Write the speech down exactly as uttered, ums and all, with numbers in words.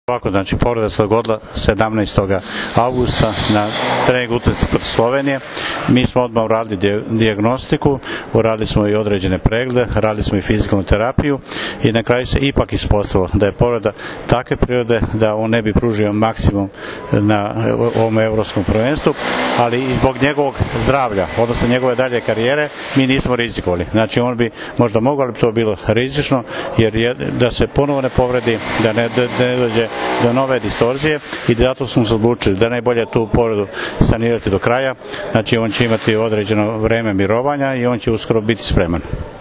Ovako, znači, povreda se dogodila sedamnaestog avgusta na treningu utakmice protiv Slovenije. Mi smo odmah uradili dijagnostiku, uradili smo i određene preglede, radili smo i fizikalnu terapiju i na kraju se ipak ispostavilo da je povreda takve prirode da on ne bi pružio maksimum na ovom evropskom prvenstvu, ali i zbog njegovog zdravlja, odnosno njegove dalje karijere, mi nismo rizikovali. Znači, on bi možda mogao, ali bi to bilo rizično, jer je, da se ponovo ne povredi, da ne, da ne dođe do nove distorzije, i zato smo se odlučili da najbolje tu povredu sanirati do kraja. Znači, on će imati određeno vreme mirovanja i on će uskoro biti spreman.